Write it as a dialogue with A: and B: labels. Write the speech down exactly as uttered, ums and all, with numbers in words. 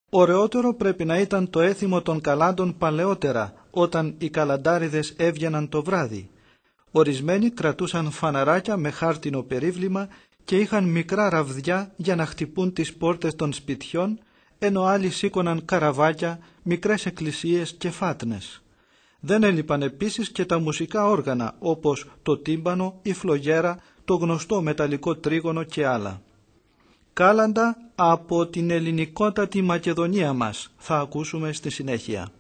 A: Ωραιότερο πρέπει να ήταν το έθιμο των καλάντων παλαιότερα, όταν οι καλαντάριδες έβγαιναν το βράδυ. Ορισμένοι κρατούσαν φαναράκια με χάρτινο περίβλημα και είχαν μικρά ραβδιά για να χτυπούν τις πόρτες των σπιτιών, ενώ άλλοι σήκωναν καραβάκια, μικρές εκκλησίες και φάτνες. Δεν έλειπαν επίσης και τα μουσικά όργανα, όπως το τύμπανο, η φλογέρα, το γνωστό μεταλλικό τρίγωνο και άλλα. Κάλαντα από την ελληνικότατη Μακεδονία μας θα ακούσουμε στη συνέχεια.